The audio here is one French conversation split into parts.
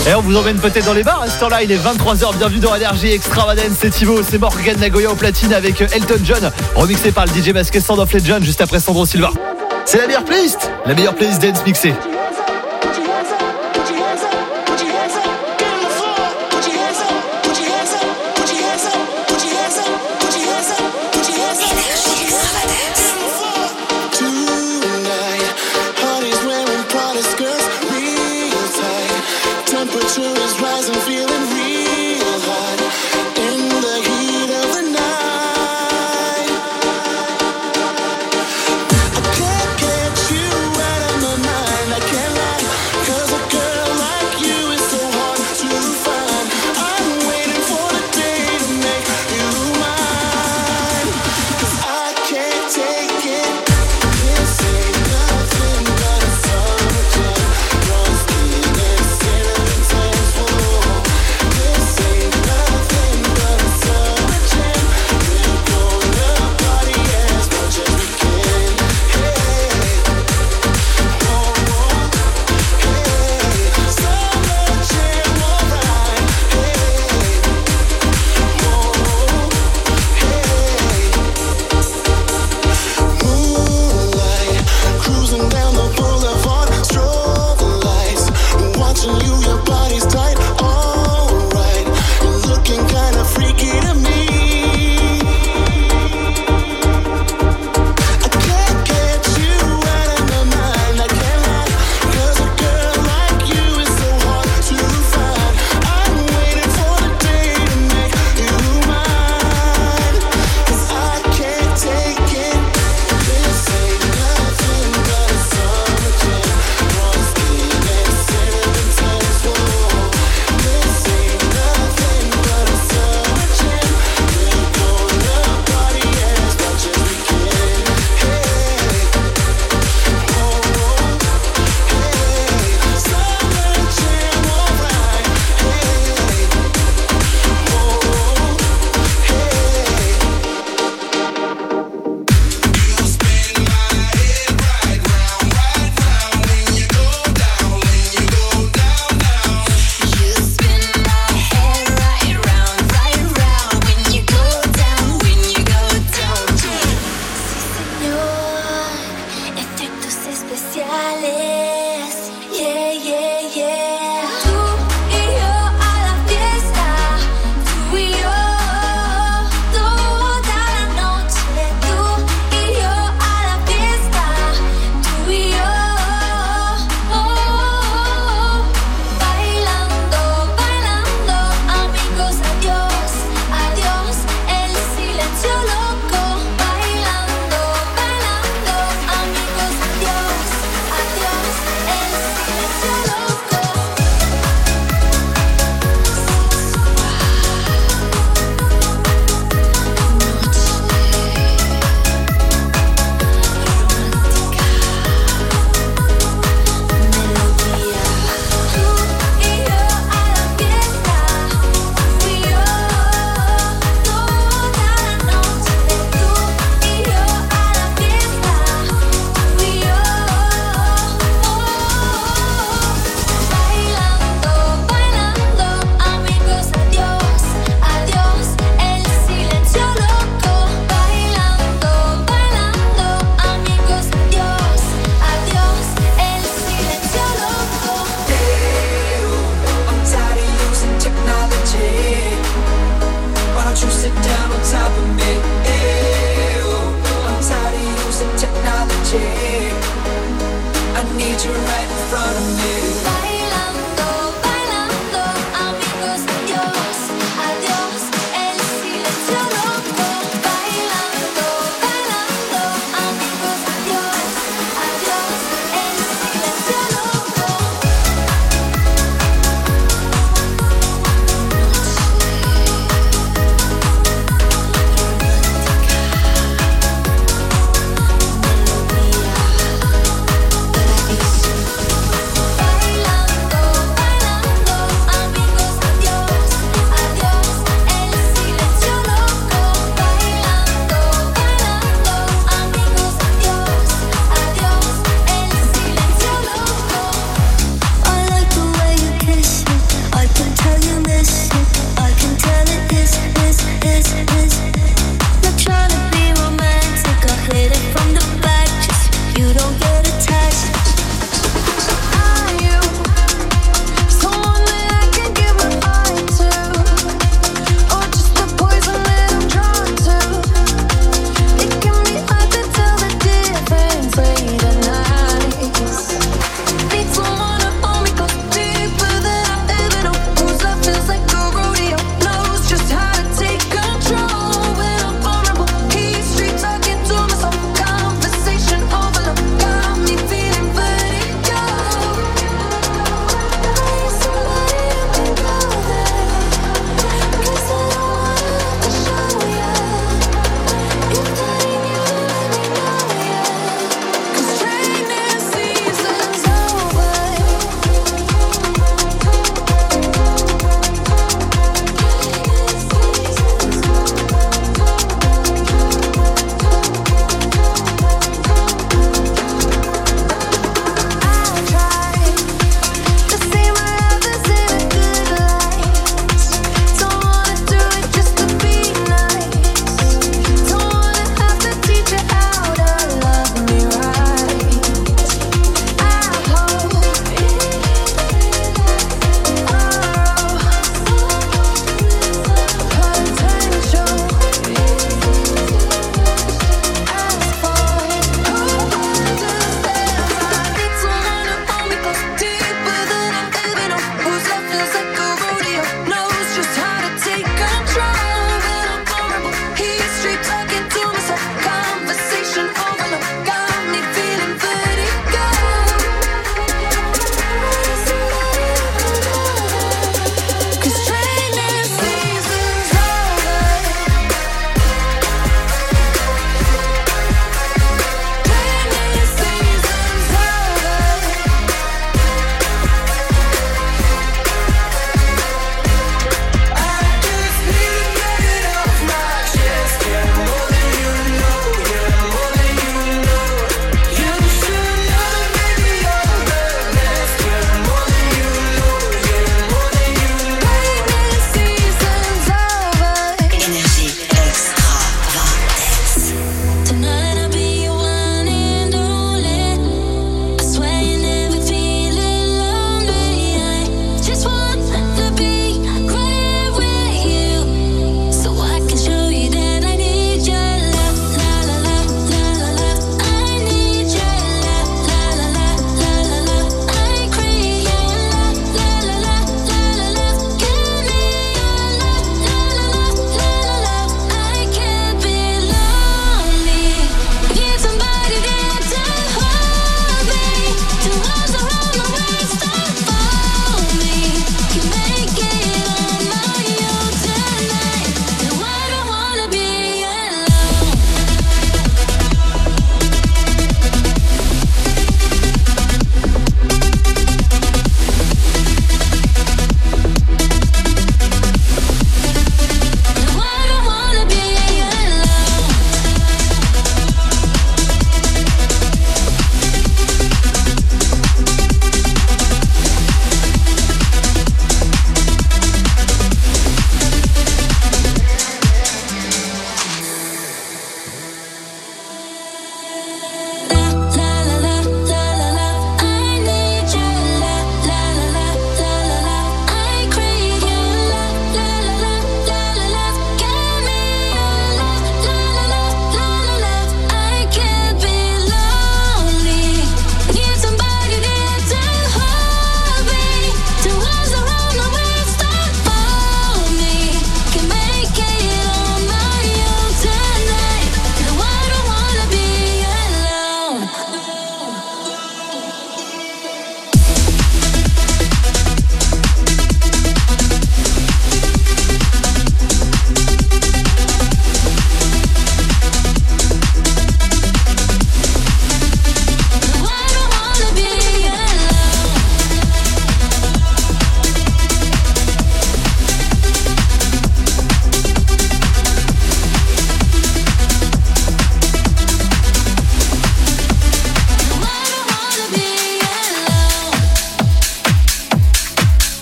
Et on vous emmène peut-être dans les bars à ce temps-là. Il est 23h, bienvenue dans Énergie Extravagance. C'est Thibaut, c'est Morgan Nagoya au platine avec Elton John, remixé par le DJ masqué Sound of Legend juste après Sandro Silva. C'est la meilleure playlist dance mixée.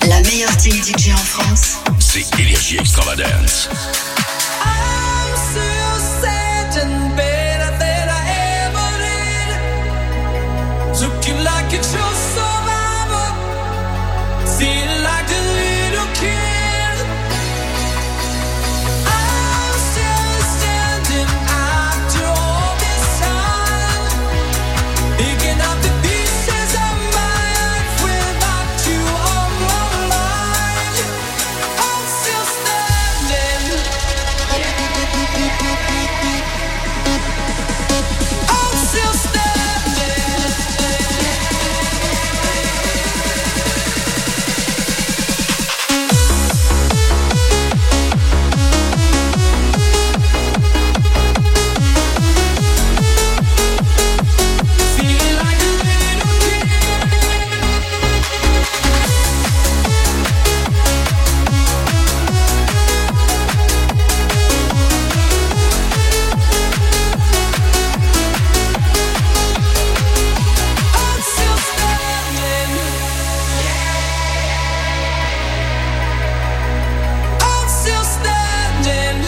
La meilleure team DJ en France, c'est Énergie Extravagance. I'm still standing better than I ever did. Looking like a true survivor, feeling like a little kid. I'm still standing after all this time, picking up the pieces of my life without you on my mind. I'm still standing. I'm still standing. Feeling like a little kid. I'm still standing. I'm still standing.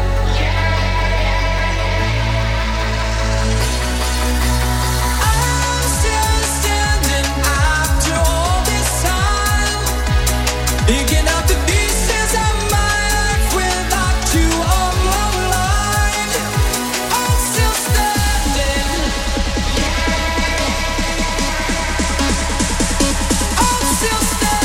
I'm still standing after all this time, picking up the pieces of my life without you on my mind. I'm still standing. I'm still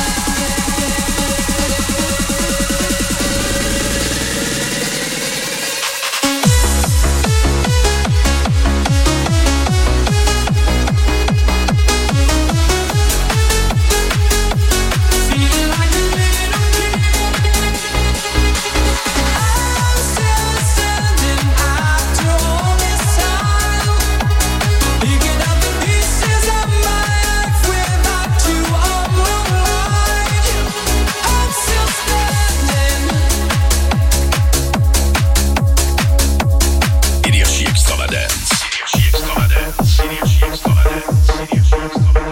feeling like a little kid. I'm still standing after all this time, picking up the pieces of my life without you on my mind. I'm still standing. Énergie Extravagance. Énergie Extravagance. Énergie Extravagance. Énergie Extravagance.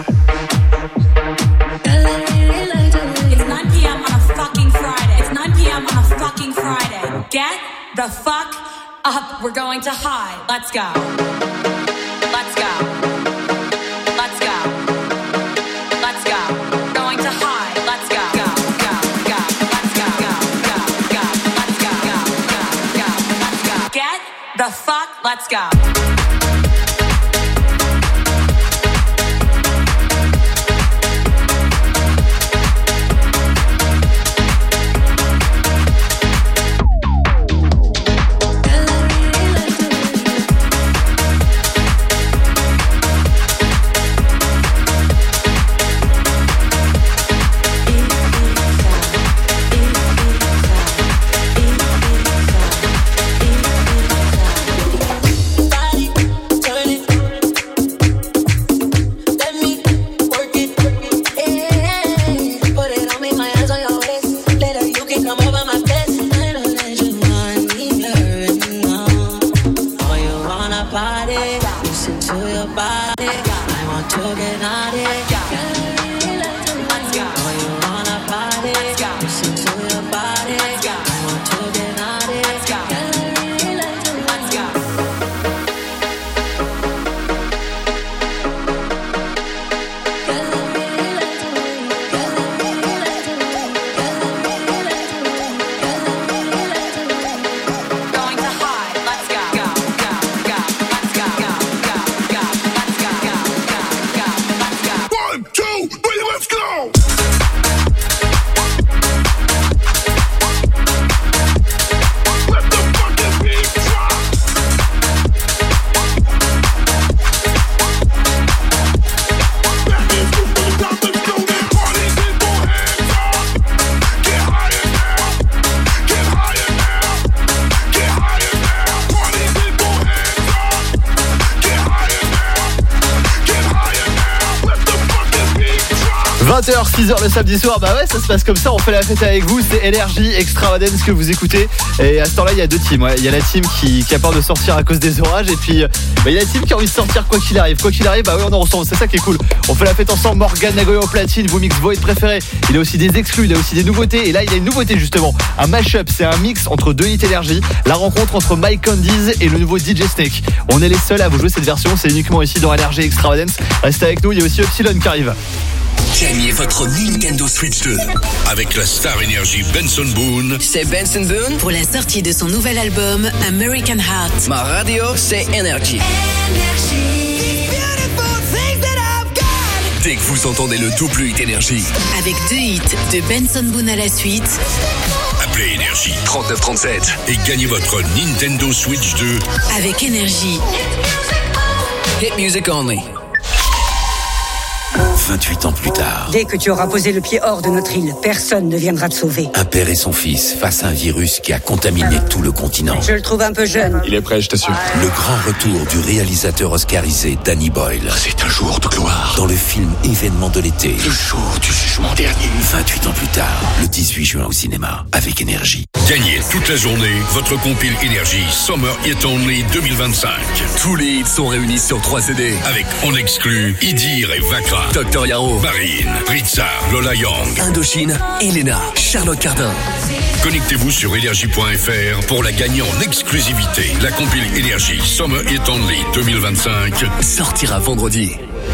It's 9 p.m. on a fucking Friday. It's 9 p.m. on a fucking Friday. Get the fuck up. We're going to high. Let's go. Let's go. Let's go. Let's go. Going to high. Let's go. Go, go, go. Let's go. Go, go, go. Let's go. Go, go, go. Let's go. Get the fuck. Let's go. 20h, 6h le samedi soir. Bah ouais, ça se passe comme ça, on fait la fête avec vous. C'est Energy Extravagance que vous écoutez. Et à ce temps-là, il y a deux teams. Ouais. Il y a la team qui a peur de sortir à cause des orages. Et puis, il y a la team qui a envie de sortir quoi qu'il arrive. Quoi qu'il arrive, bah ouais, on est ensemble. C'est ça qui est cool. On fait la fête ensemble. Morgan Nagoya au platine, vos mix Void préférés. Il a aussi des exclus, il a aussi des nouveautés. Et là, il a une nouveauté justement. Un mashup, c'est un mix entre deux hits Energy. La rencontre entre Mike Candies et le nouveau DJ Snake. On est les seuls à vous jouer cette version. C'est uniquement ici dans Energy Extravagance. Restez avec nous. Il y a aussi Epsilon qui arrive. Gagnez votre Nintendo Switch 2 avec la star Energy Benson Boone. C'est Benson Boone. Pour la sortie de son nouvel album American Heart. Ma radio, c'est Energy. Dès que vous entendez le double hit Energy, Avec 2 hits de Benson Boone à la suite. appelez Energy 3937 et gagnez votre Nintendo Switch 2 Avec Énergie. Hit music only. 28 ans plus tard, Dès que tu auras posé le pied hors de notre île, personne ne viendra te sauver. un père et son fils face à un virus qui a contaminé tout le continent. Je le trouve un peu jeune. Il est prêt, je t'assure. Le grand retour du réalisateur oscarisé Danny Boyle C'est un jour de gloire. dans le film événement de l'été. Le jour du jugement dernier. 28 ans plus tard, le 18 juin au cinéma, avec Énergie. Gagnez toute la journée votre compile Energy Summer Hit Only 2025. Tous les hits sont réunis sur 3 CD. Avec en exclu Idir et Vakra, Dr. Yaro, Marine, Ritza, Lola Young. Indochine, Elena, Charlotte Cardin. Connectez-vous sur energy.fr pour la gagner en exclusivité. La compile Energy Summer Hit Only 2025. Sortira vendredi.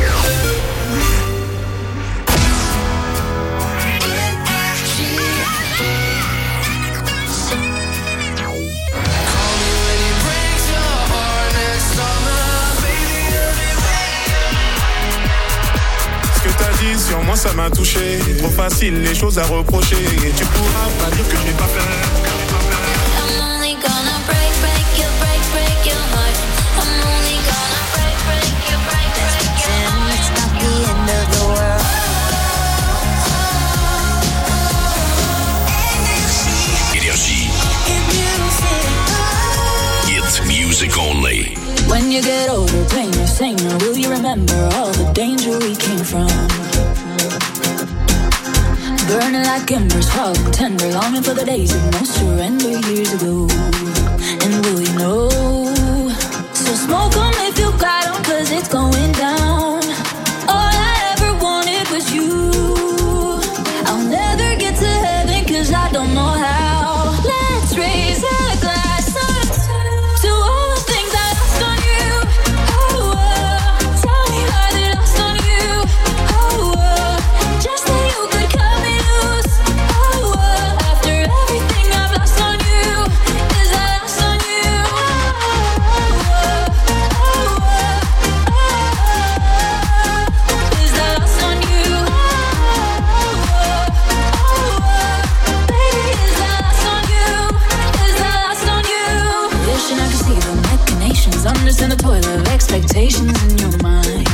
Ce que t'as dit sur moi ça m'a touché. Trop facile les choses à reprocher. Et tu pourras pas dire que je l'ai pas fait. I'm only gonna break your heart. I'm only gonna break your Pretend it's not the end of the world. Energy. Hit music only. When you get older, pain your singer, will you remember all the danger we came from? Burning like embers, hot and tender, longing for the days of no surrender years ago. And will you know? So smoke 'em if you got 'em, 'cause it's going down. All I ever wanted was you. I'll never get to heaven 'cause I don't know how. Let's raise a glass up to all the things I lost on you. Oh, tell me how they lost on you. Oh, just that you could cut me loose. Oh, after everything I've lost on you, is I lost on you. Is I lost on you. Baby, is I lost on you. Is I lost on you. Wishing I could see the machinations, understand the toil of expectations in your mind.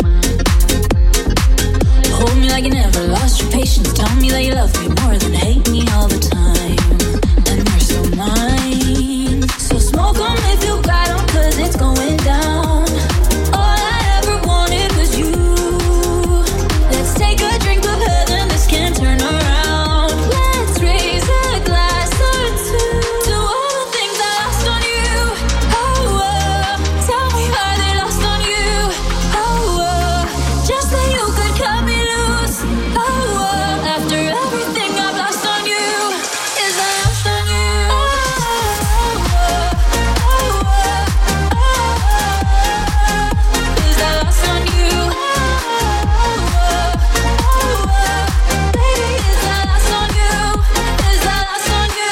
Hold me like you never lost your patience. Tell me that you love me more than hate me all the time. And you're so mine. So smoke 'em if you got 'em, 'cause it's going down. All I ever wanted was you. Let's take a drink of heaven, this can't turn around. Let's raise a glass or two to all the things I lost on you. Oh, tell me why they lost on you. Oh, just that you could cut me loose. Oh, after everything I've lost on you, is I lost on you. Is I lost on you. Baby, is I lost on you. Is I lost on you.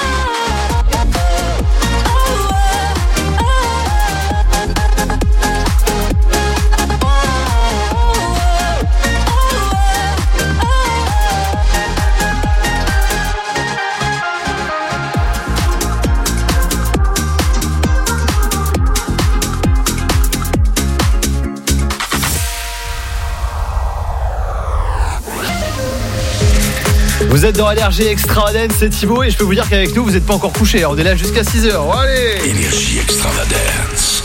Vous êtes dans Energy Extravagance, c'est Thibaut et je peux vous dire qu'avec nous vous n'êtes pas encore couchés. On est là jusqu'à 6h. Allez. Energy Extravagance.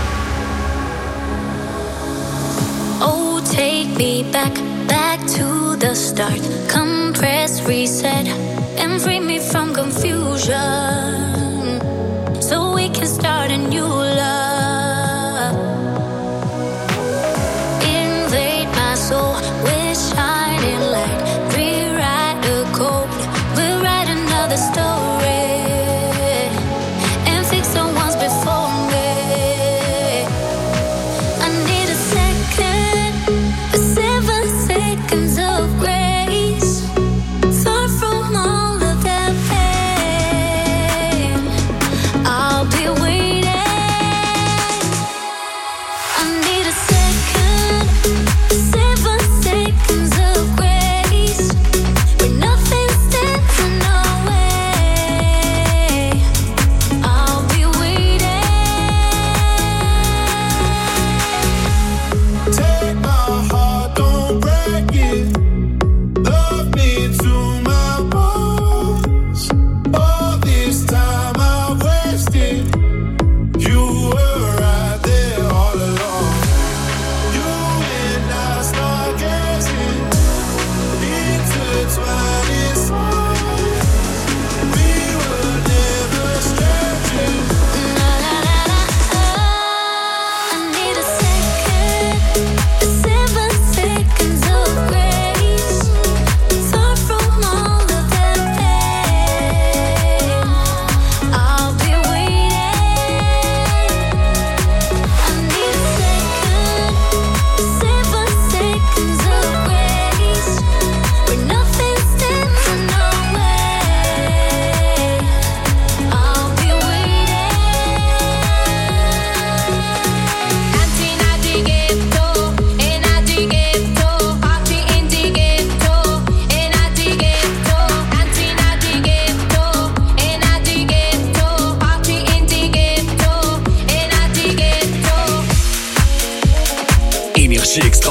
Oh, take me back to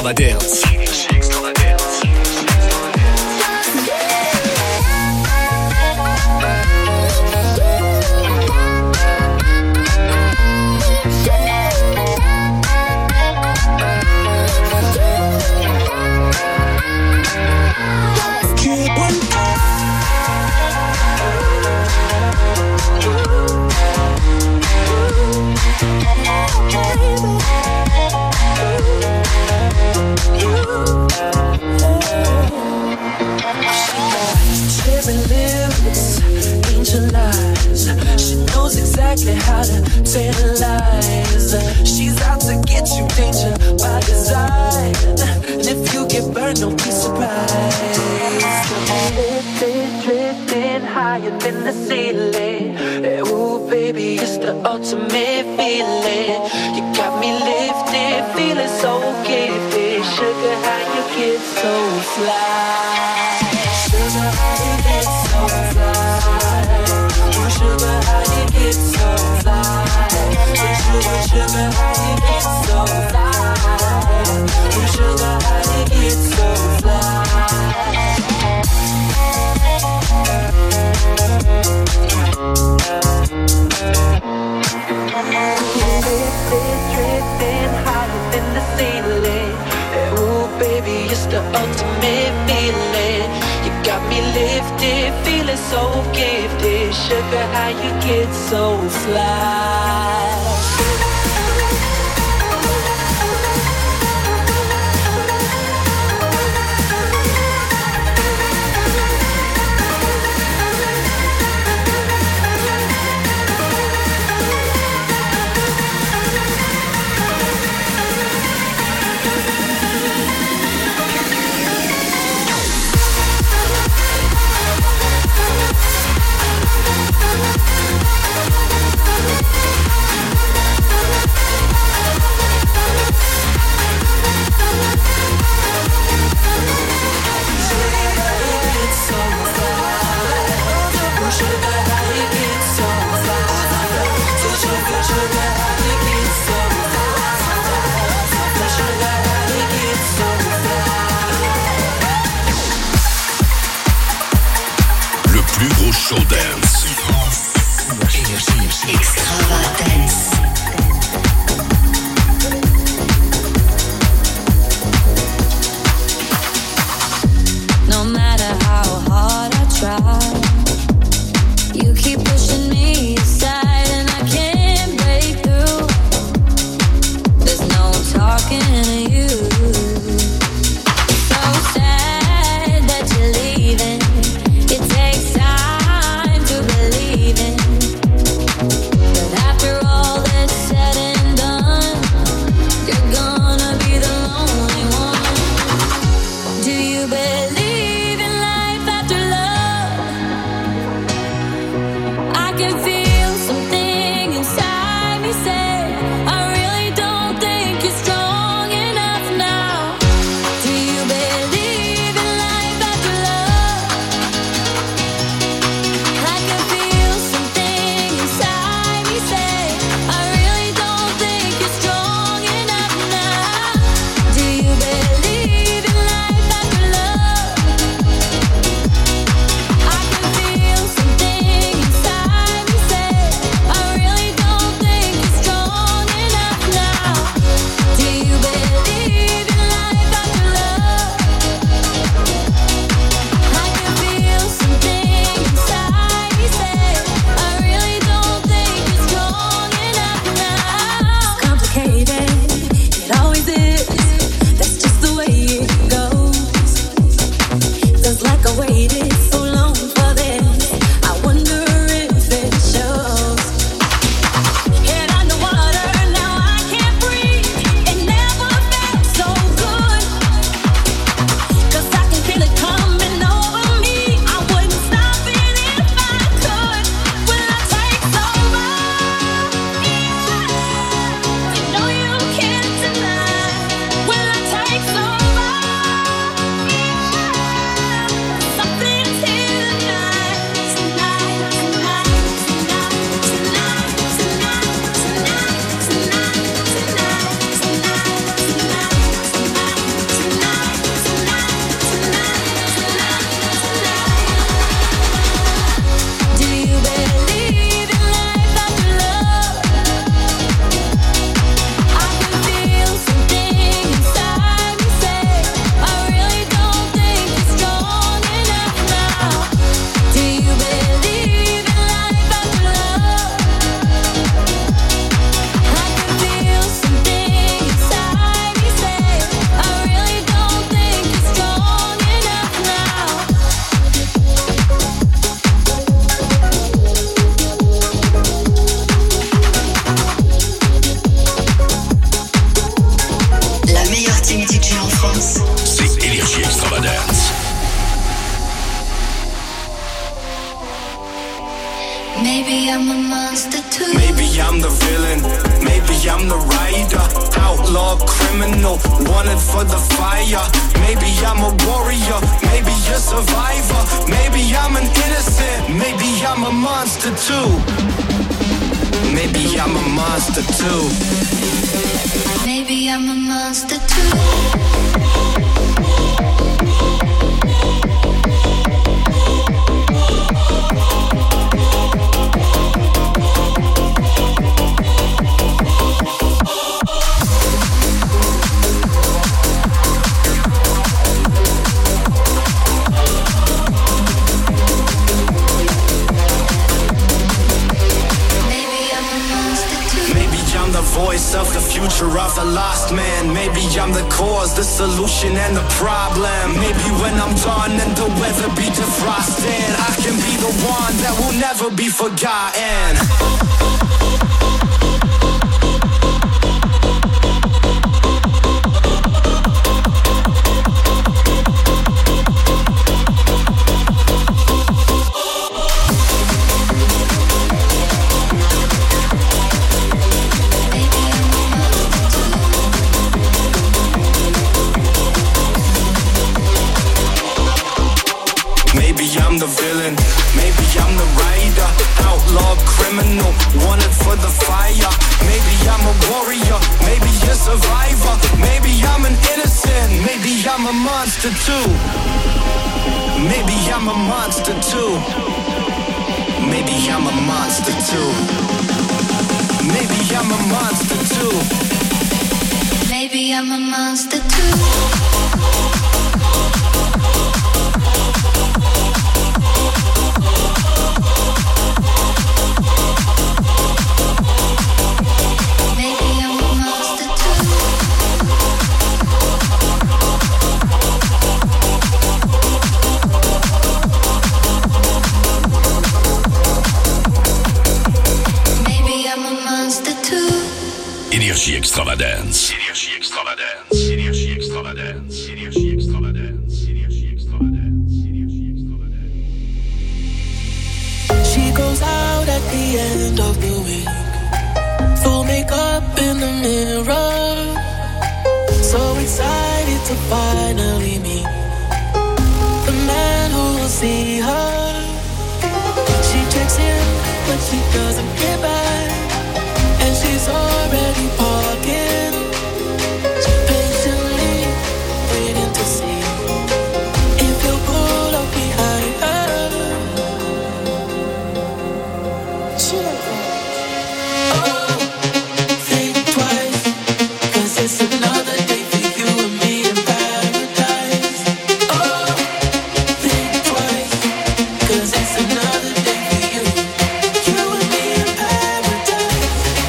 Extra Dance. Exactly how to tantalize. She's out to get you, danger by design. And if you get burned, don't be surprised. Drifting higher than the ceiling. Ooh, baby, it's the ultimate feeling. You got me lifted, feeling so gifted. Sugar, how you get so fly? Sugar, how you get so fly? Sugar, how you get so fly? Sugar, how you get so fly? Sugar, how you get so fly? Drifting higher than the ceiling. Ooh, baby, it's the ultimate feeling. You got me lifted, feeling so gifted. Sugar, how you get so fly? Le plus gros show dance. Extravagance. No matter how hard I try, you keep pushing me aside and I can't break through. There's no talking to you. So sad that you're leaving. It takes time to believe in. But after all Maybe I'm a monster too. Maybe I'm the villain, maybe I'm the rider, outlaw criminal, wanted for the fire. Maybe I'm a warrior, maybe a survivor, maybe I'm an innocent, maybe I'm a monster too. Maybe I'm a monster too. Maybe I'm a monster too. Voice of the future of the lost man. Maybe I'm the cause, the solution and the problem. Maybe when I'm done and the weather be defrosted, I can be the one that will never be forgotten. Maybe I'm the villain, maybe I'm the rider, outlaw criminal, wanted for the fire. Maybe I'm a warrior, maybe a survivor, maybe I'm an innocent, maybe I'm a monster too. Maybe I'm a monster too. Maybe I'm a monster too. Maybe I'm a monster too. Maybe I'm a monster too. Énergie Extravagance. Énergie Extravagance. Énergie Extravagance. Énergie Extravagance. Énergie Extravagance. Énergie Extravagance. She goes out at the end of the week, full makeup in the mirror, so excited to finally meet the man who will see her. She checks in, but she doesn't get back, and she's already parking, patiently waiting to see if you'll pull up behind her. Oh, think twice, 'cause it's another day for you and me in paradise. Oh, think twice, 'cause it's another day for you, you and me in paradise.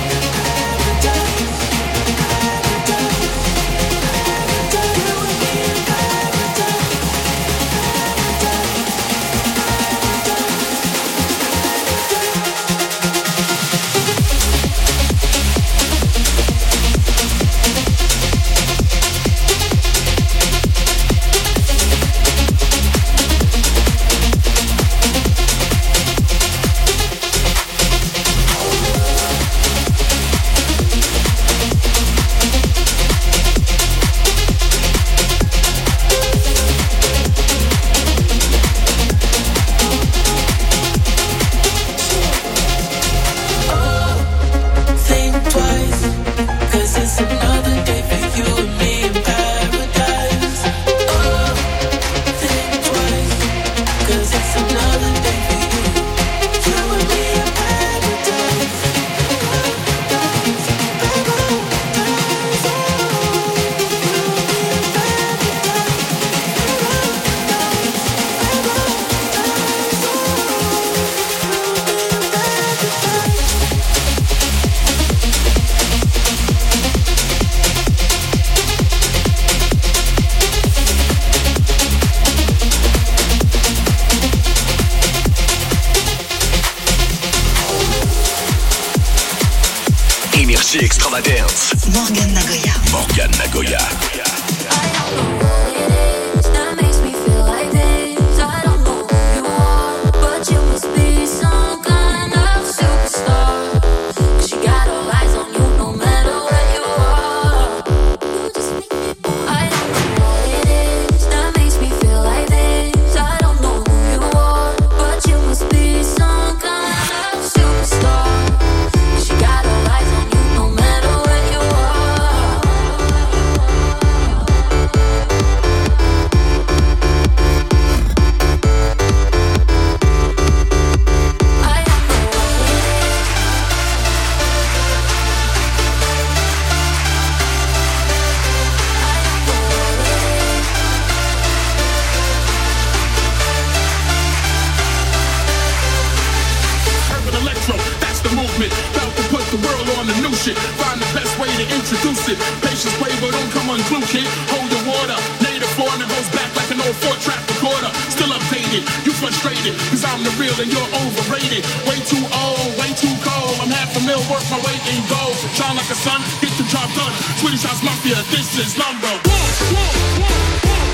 Énergie Extravagance. Morgane Nagoya. Morgane Nagoya. That makes me feel like this. I don't know who you are, but you must be some kind of shit. Find the best way to introduce it. Patience play, but don't come unglued, kid. Hold your water. Native four and it goes back like an old 4-track recorder. Still updated, you frustrated, cause I'm the real and you're overrated. Way too old, way too cold. I'm half a mil, worth my weight in gold. Shine like a sun, get the job done. Swedish House Mafia, this is number one.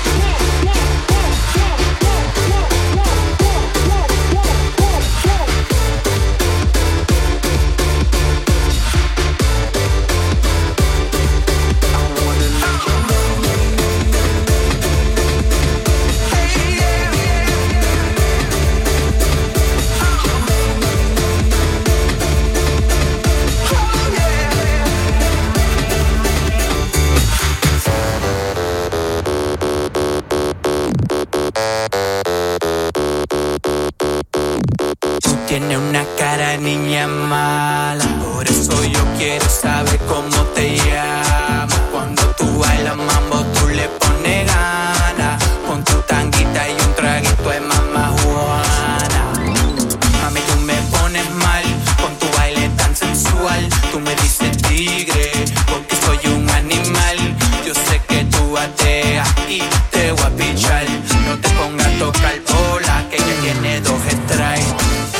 Tiene una cara de niña mala, por eso yo quiero saber cómo te llamas. Cuando tú bailas mambo, tú le pones ganas. Con tu tanguita y un traguito de mamá Juana. Mami, tú me pones mal, con tu baile tan sensual. Tú me dices tigre, porque soy un animal. Yo sé que tú bateas y te voy a pichar. No te pongas a tocar bola, que ya tiene 2 strikes.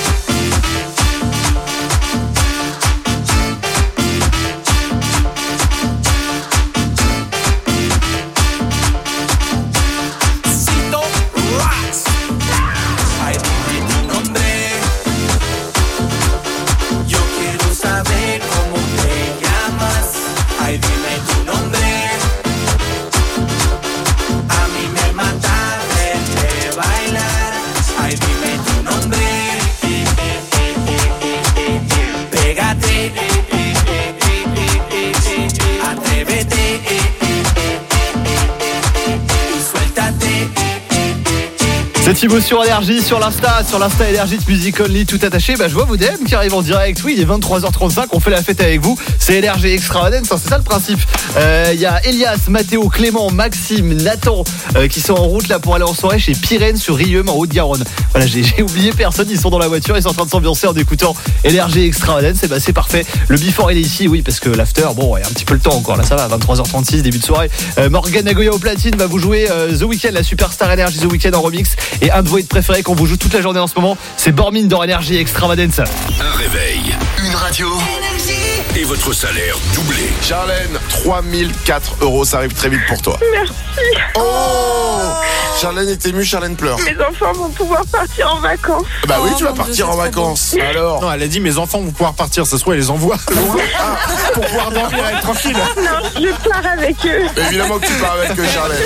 C'est Thibaut sur Énergie, sur l'Insta Énergie de Music Only, tout attaché. Je vois vos DM qui arrivent en direct. Oui, il est 23h35, on fait la fête avec vous. C'est Énergie Extravagance, c'est ça le principe. Il y a Elias, Mathéo, Clément, Maxime, Nathan qui sont en route là pour aller en soirée chez Pyrène sur Rieux en Haute-Garonne. Voilà, j'ai oublié personne, ils sont dans la voiture, ils sont en train de s'ambiancer en écoutant Énergie Extravagance. Et c'est parfait. Le before il est ici, oui, parce que l'after, il y a un petit peu le temps encore. Là, ça va, 23h36, début de soirée. Morgan Nagoya au platine va vous jouer The Weeknd, la superstar Énergie The Weeknd en remix. Et un de vos hits préférés qu'on vous joue toute la journée en ce moment, c'est Bormin dans Énergie Extravagance. Un réveil, une radio et votre salaire doublé. Charlène, 3004 €, ça arrive très vite pour toi. Merci. Oh, Charlène est émue, Charlène pleure. Mes enfants vont pouvoir partir en vacances. Bah oui, tu vas partir en vacances. Alors non, elle a dit mes enfants vont pouvoir partir, ce soir elle les envoie loin pour pouvoir dormir et être tranquille. Non, je pars avec eux. Évidemment que tu pars avec eux, Charlène.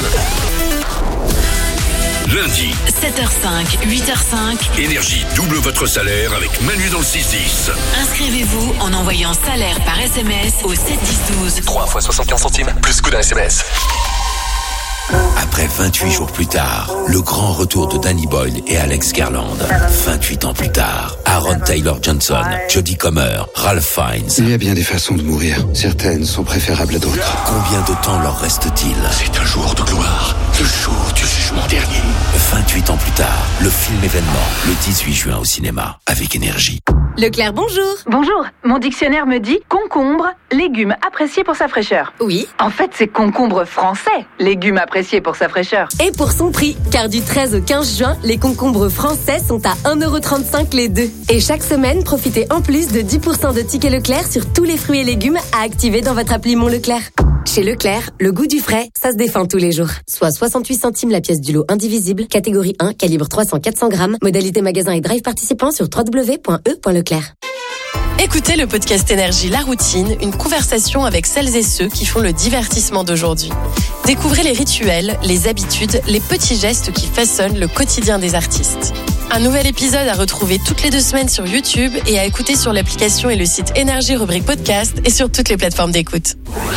Lundi, 7h05, 8h05. Énergie double votre salaire avec Manu dans le 6-10. Inscrivez-vous en envoyant salaire par SMS au 7-10-12. 3 fois 75 centimes, plus coût d'un SMS. Après 28 jours plus tard, le grand retour de Danny Boyle et Alex Garland. 28 ans plus tard, Aaron Taylor Johnson, Jodie Comer, Ralph Fiennes. Il y a bien des façons de mourir. Certaines sont préférables à d'autres. Combien de temps leur reste-t-il? C'est un jour de gloire, le jour du jugement dernier. 28 ans plus tard, le film événement, le 18 juin au cinéma, avec Énergie. Leclerc, bonjour. Bonjour, mon dictionnaire me dit concombre, légume apprécié pour sa fraîcheur. Oui. En fait, c'est concombre français, légume apprécié pour sa fraîcheur. Et pour son prix, car du 13 au 15 juin, les concombres français sont à 1,35 € les deux. Et chaque semaine, profitez en plus de 10% de tickets Leclerc sur tous les fruits et légumes à activer dans votre appli Mon Leclerc. Chez Leclerc, le goût du frais, ça se défend tous les jours. Soit 68 centimes la pièce du lot indivisible, catégorie 1, calibre 300-400 grammes, modalité magasin et drive participant sur www.e.leclerc. Écoutez le podcast Énergie La Routine, une conversation avec celles et ceux qui font le divertissement d'aujourd'hui. Découvrez les rituels, les habitudes, les petits gestes qui façonnent le quotidien des artistes. Un nouvel épisode à retrouver toutes les 2 semaines sur YouTube et à écouter sur l'application et le site Énergie rubrique podcast et sur toutes les plateformes d'écoute.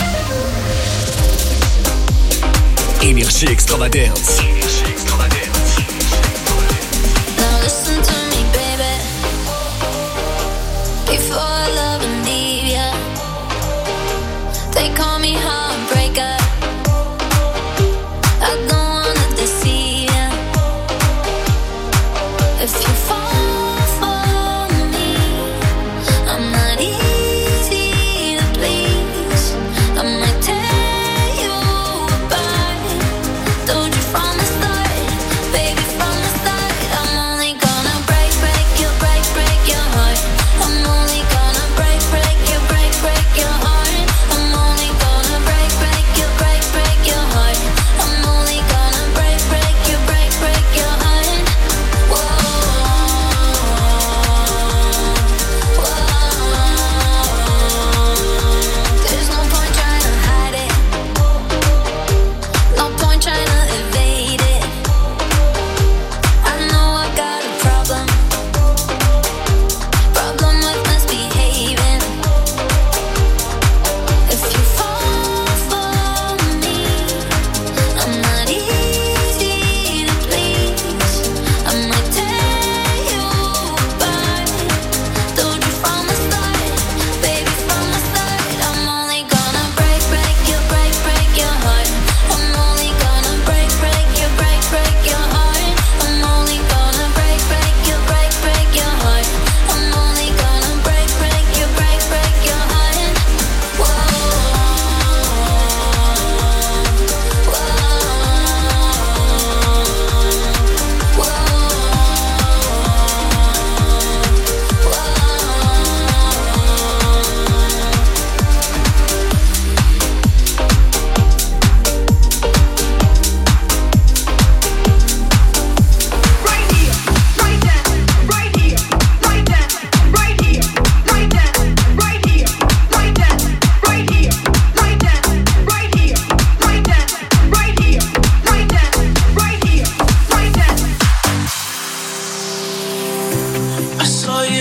Énergie Extravagance. Now listen to me, baby. Before I love and leave ya, they call me heartbreaker. I don't wanna deceive ya. If you fall for me, I'm not easy to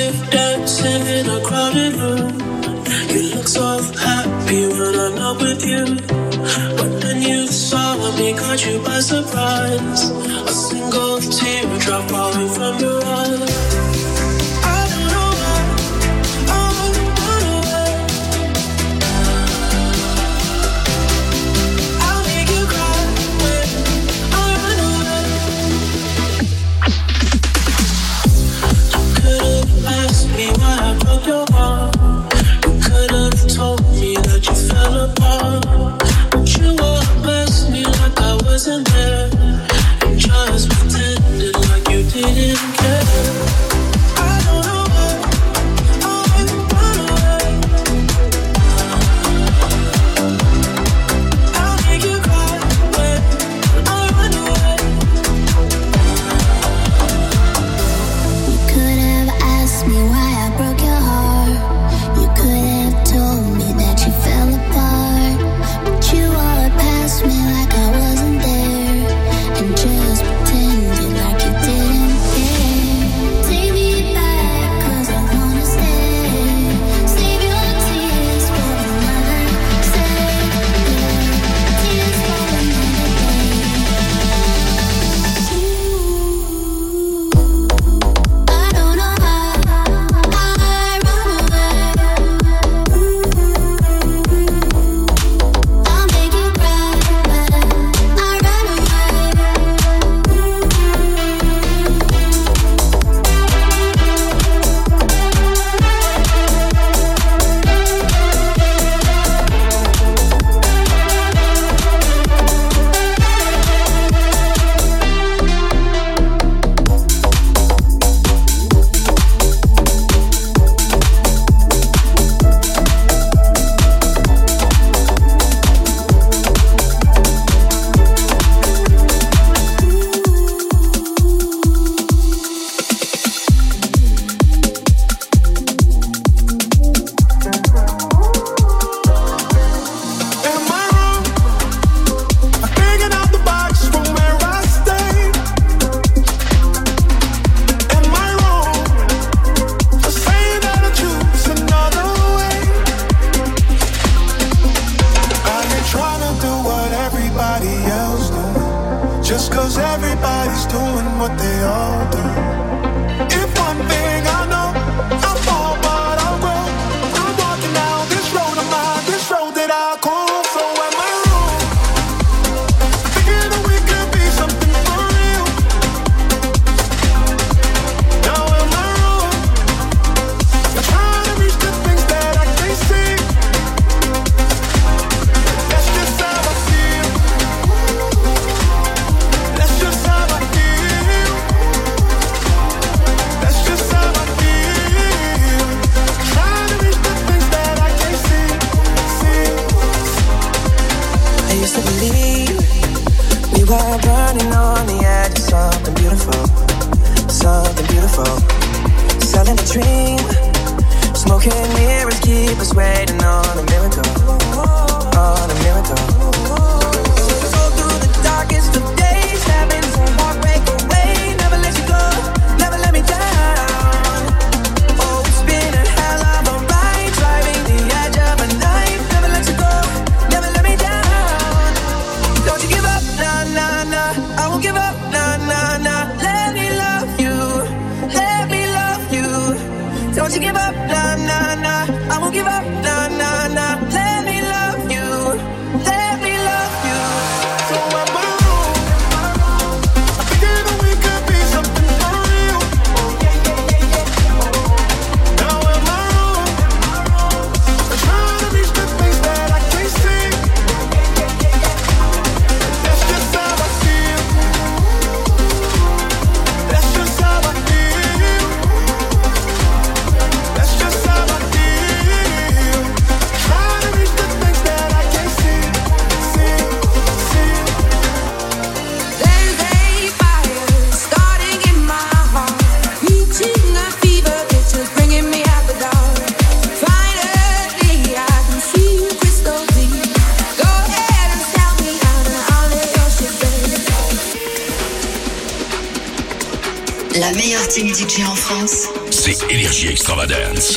if dancing in a crowded room. You look so happy when I'm not with you. But then you saw me, caught you by surprise. A single teardrop falling from your eye. I don't know why I run away. I'll make you cry when I run away. You could've asked me why I broke your heart. You could've told me that you fell apart. But you always me like I wasn't there. And just pretended like you didn't care. I don't know why I run away. I'll make you cry when I run away. You could have asked me why I broke your heart. You could have told me that you fell apart. But you walked past me like I wasn't there. And just pretended like you didn't care. Take me back, 'cause I wanna stay. Save your tears for another day. Tears for another day. I don't know why I run away. I'll make you cry when I run away. Am I wrong? I'm thinking out the box from where I stay. Am I wrong for saying that I choose another way? I ain't trying to do what everybody else do, just 'cause everybody's doing what they all do. If one thing I know, I'll fall but I'll grow. I'm walking down this road of mine, this road that I call. So am I wrong? Thinking that we could be something for real. Now am I wrong? I'm trying to reach the things that I can't see. That's just how I feel. That's just how I feel. That's just how I feel. Trying to reach the things that I can't see. I used to believe we were burning on the edge of something beautiful, something beautiful. Selling a dream, smoking mirrors keep us waiting on a miracle, on a miracle. So we go through the darkest of days, having some heartbreak away. Never let you go, never let me down. Oh, it's been a hell of a ride, driving the edge of a knife. Never let you go, never let me down. Don't you give up, nah, nah, nah. I won't give up, nah, nah, nah. Let me love you, let me love you. Don't you give up, nah, nah, nah. I won't give up, nah, nah, nah. Let me love you, let me love meilleure team DJ en France, c'est Énergie Extravagance.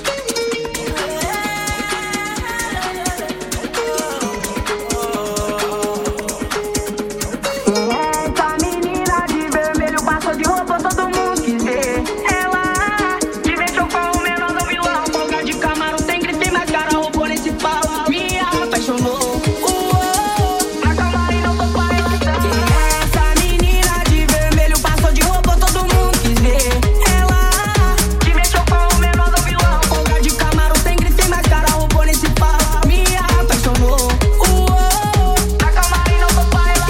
Essa menina de vermelho passou de roupa, todo mundo quis ver. Ela te mexeu com o menor do vilão. Folga de Camaro, tem grife mais cara, roubou nesse pau. Me apaixonou. Na cama e não tô palhaçada. Essa menina de vermelho passou de roupa, todo mundo quis ver. Ela te mexeu com o menor do vilão. Folga de Camaro, tem grife mais cara, roubou nesse pau. Me apaixonou. Na cama e não tô palhaçada.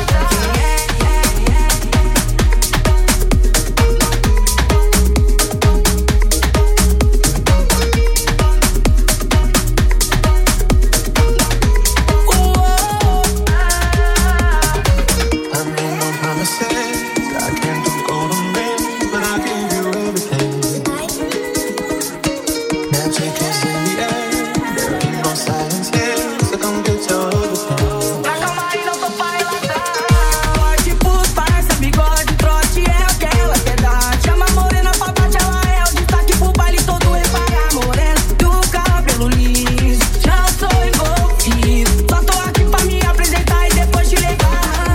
Tipo, parça, bigode, trote, é o que ela quer dar. Chama a morena pra bate, ela é o destaque pro baile todo. Repara, morena, do cabelo liso. Já sou envolvido, só tô aqui pra me apresentar e depois te levar.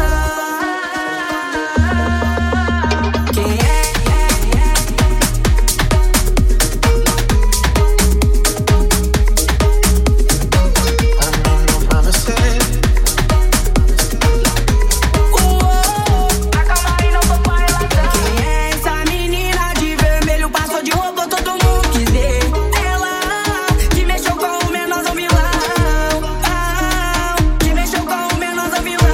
Quem é? Quem é essa menina de vermelho? Passou de roupa, todo mundo quis ver. Ela que mexeu com o menorzão vilão. Que mexeu com o menorzão vilão.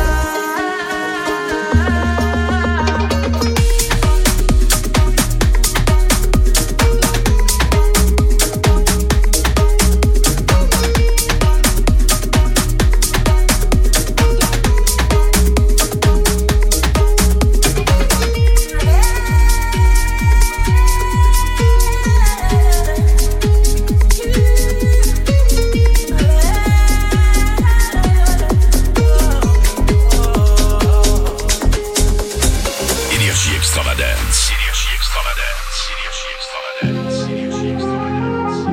Énergie Extravagance. Énergie Extravagance. Énergie Extravagance.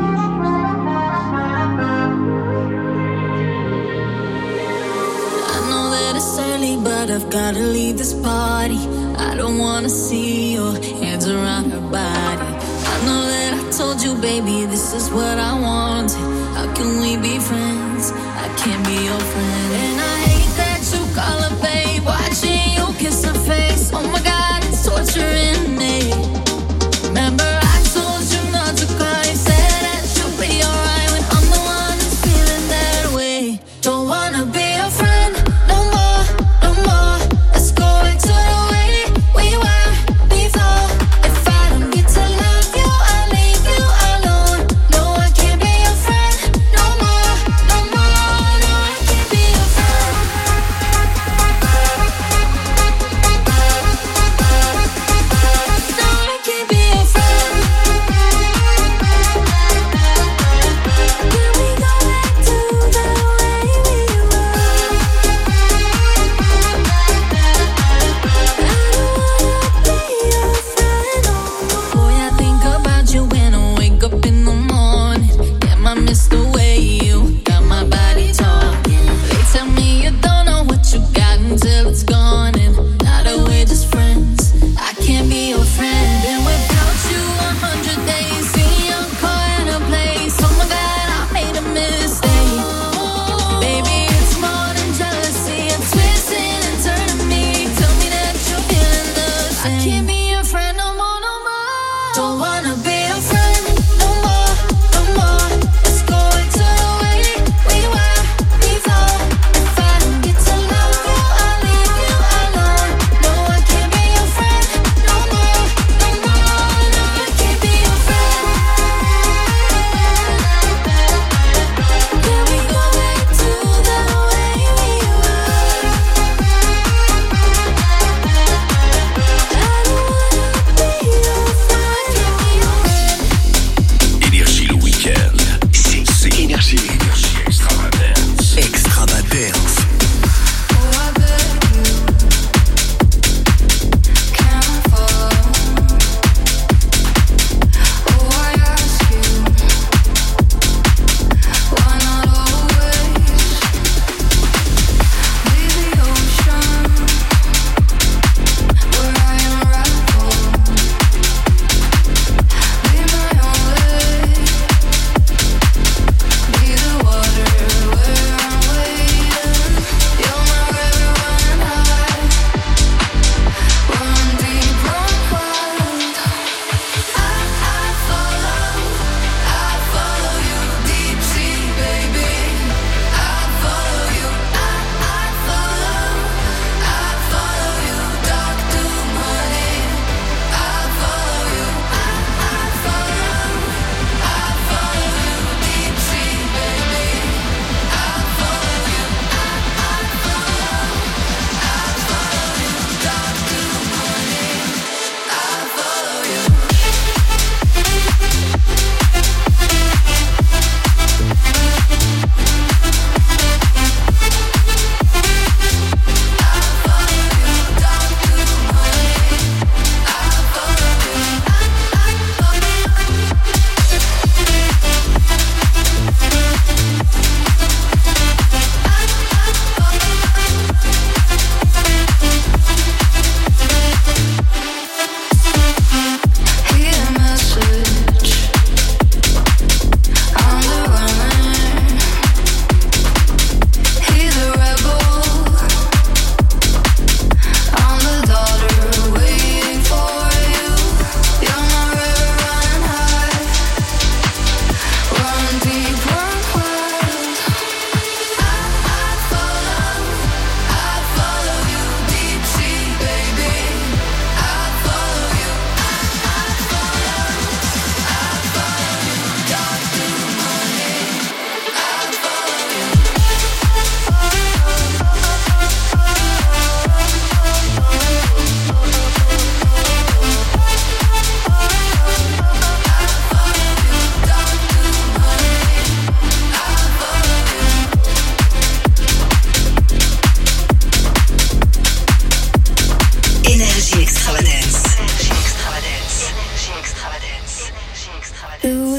I know that it's early, but I've gotta leave this party. I don't wanna see your hands around her body. I know that I told you, baby, this is what I want. How can we be friends? I can't be your friend. And I hate that you call her babe, watching you kiss her face. Oh my God, it's torturing me. Remember, I told you not to cry. You said that you'll be alright when I'm the one who's feeling that way. Don't wanna be your friend no more, no more. Let's go back to the way we were before. If I don't get to love you, I'll leave you alone. No, I can't be your friend no more, no more. No, I can't be your friend.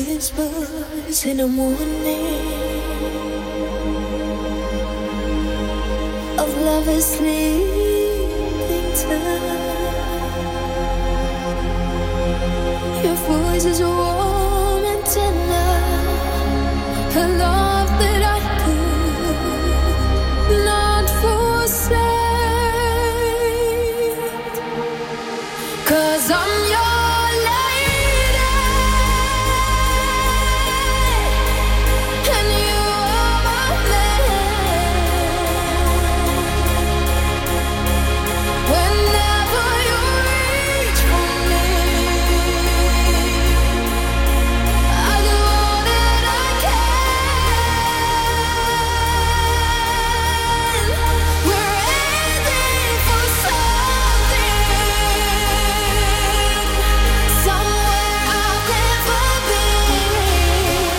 whispers in the morning of lovers sleeping time. Your voice is warm and tender, a love that I could not forsake. 'Cause I'm your lady and you are my man. Whenever you reach for me, I do all that I can. We're aiming for something somewhere I've never been.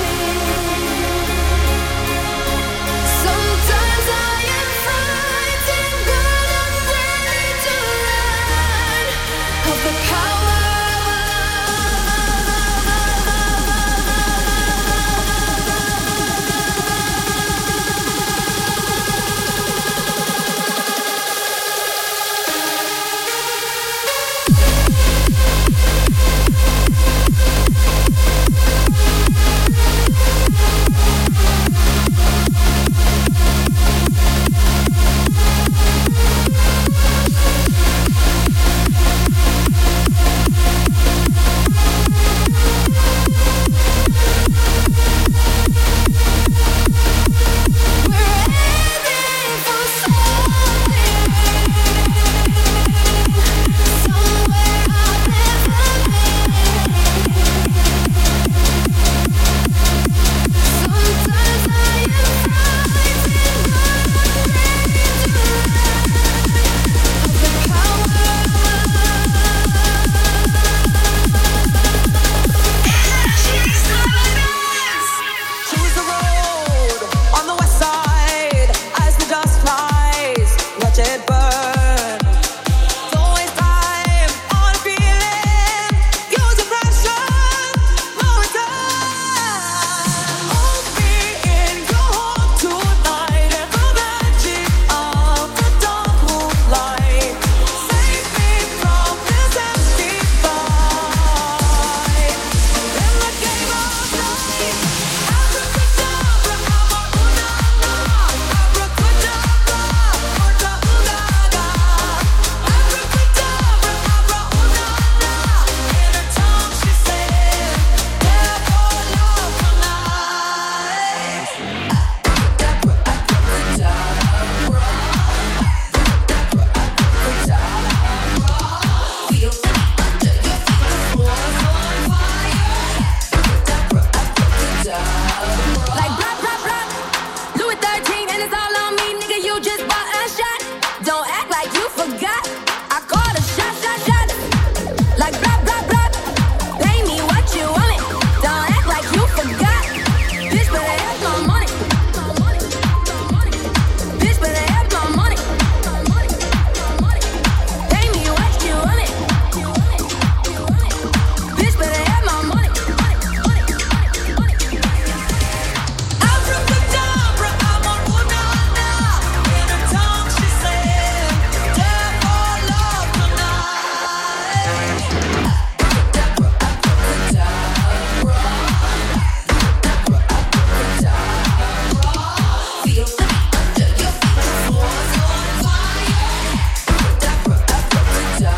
Sometimes I am frightened, but I'm ready to learn of the power choose the road on the west side as the dust flies. Watch it burn. Don't waste time on a feeling. Use your passion, more time. Hold me in your home tonight and the magic of the dark moonlight. Save me from this empty fight. In the game of life, abracadabra, abracadabra, abracadabra, abracadabra, in her tongue she said, "Therefore love tonight." Feel under your feet, the floor's on fire. Like blah blah blah, Louis 13 and it's all on me, nigga. You just bought a shot. Don't act like you forgot. I called a shot, shot, shot. Like blah blah blah, pay me what you want it. Don't act like you forgot. Bitch, better have my money. Bitch, better have my money. Pay me what you want it. Bitch, better have my money. Abracadabra, I'm on una-na. In her tongue she said, "Therefore love tonight." Feel the beat under your feet, the floor's on fire. Abracadabra,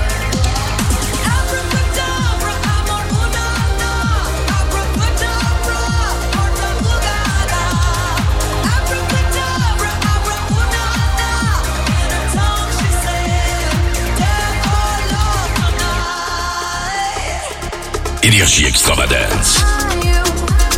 I'm on una-na. Abracadabra, orta-bugada. Abracadabra, abra-una-na. In her tongue she said, "Therefore love tonight." Énergie Extravagance. You